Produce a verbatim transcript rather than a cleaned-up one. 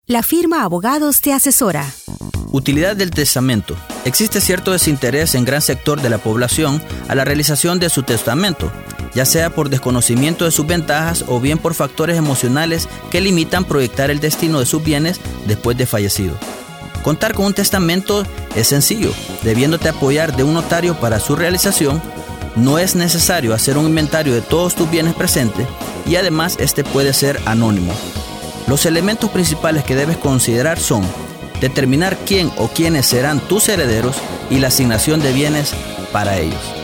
La firma Abogados te asesora. Utilidad del testamento. Existe cierto desinterés en gran sector de la población a la realización de su testamento, ya sea por desconocimiento de sus ventajas o bien por factores emocionales que limitan proyectar el destino de sus bienes después de fallecido. Contar con un testamento es sencillo, debiéndote apoyar de un notario para su realización. No es necesario hacer un inventario de todos tus bienes presentes y además este puede ser anónimo. Los elementos principales que debes considerar son determinar quién o quiénes serán tus herederos y la asignación de bienes para ellos.